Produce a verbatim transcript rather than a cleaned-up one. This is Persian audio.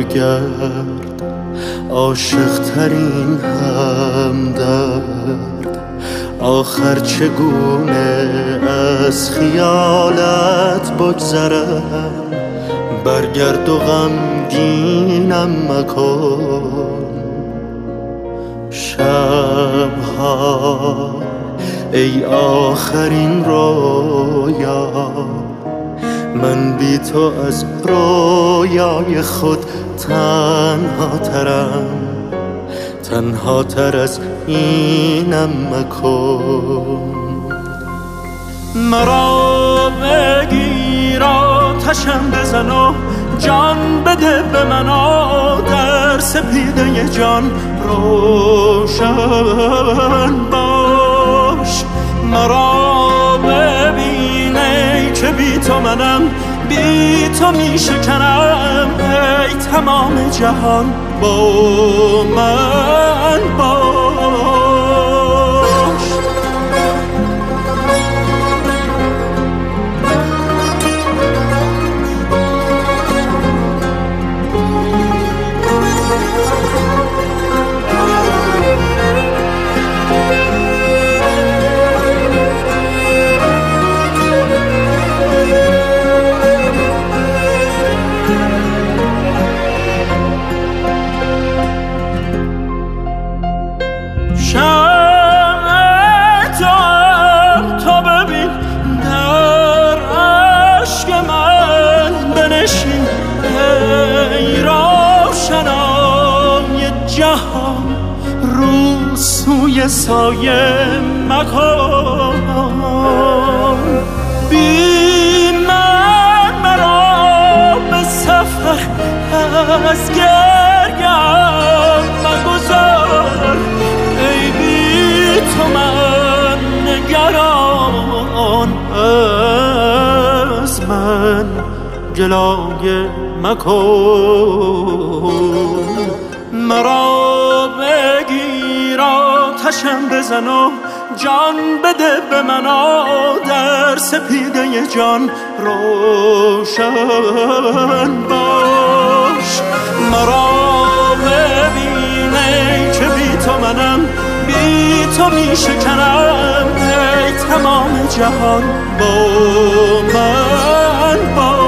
بارگرد، عاشق ترین همدرد. آخر چگونه از خیالت بگذرم، برگرد و غمگینم مکن. شبها ای آخرین رویا، من بی تو از رویای خود تنها ترم، تنها تر از اینم مکن. مرا بگیر آتشم بزن و جان بده به من، در سپیده جان روشن باش. مرا ببینی که بی تو منم، بی تو می شکنم، ای تمام جهان با من باش. سوی سایه مکن، بی من مرا به سفر از گریم مگذار. ای بی تو من نگران، از من گلایه مکن. مرا بگیر آتشم بزن و جان بده به من، در سپیده جان روشن باش. مرا ببینی که بی تو منم، بی تو می شکنم، ای تمام جهان با من باش.